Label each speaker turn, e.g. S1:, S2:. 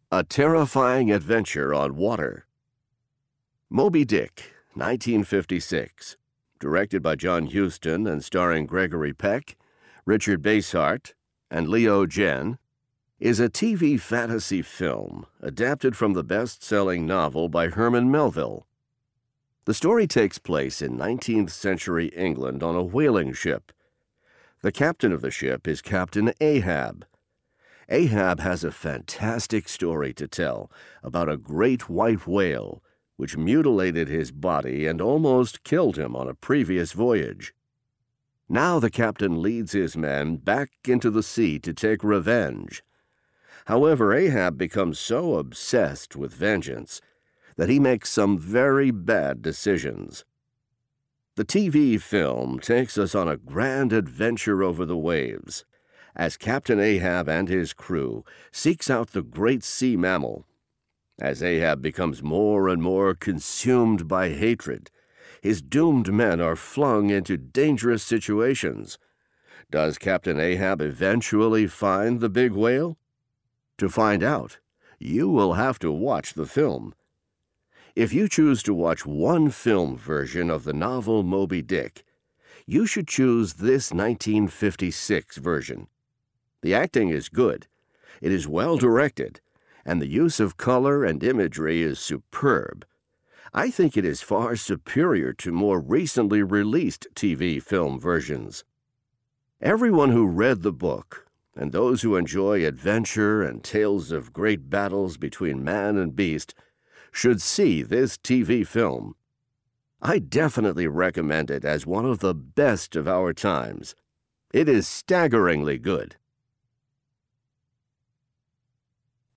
S1: A terrifying adventure on water. Moby Dick, 1956, directed by John Huston and starring Gregory Peck, Richard Basehart, and Leo Genn, is a TV fantasy film adapted from the best-selling novel by Herman Melville. The story takes place in 19th century England on a whaling ship. The captain of the ship is Captain Ahab. Ahab has a fantastic story to tell about a great white whale which mutilated his body and almost killed him on a previous voyage. Now the captain leads his men back into the sea to take revenge. However, Ahab becomes so obsessed with vengeance that he makes some very bad decisions. The TV film takes us on a grand adventure over the waves as Captain Ahab and his crew seeks out the great sea mammal. As Ahab becomes more and more consumed by hatred, his doomed men are flung into dangerous situations. Does Captain Ahab eventually find the big whale? To find out, you will have to watch the film. If you choose to watch one film version of the novel Moby Dick, you should choose this 1956 version. The acting is good, it is well directed, and the use of color and imagery is superb. I think it is far superior to more recently released TV film versions. Everyone who read the book, and those who enjoy adventure and tales of great battles between man and beast, should see this TV film. I definitely recommend it as one of the best of our times. It is staggeringly good.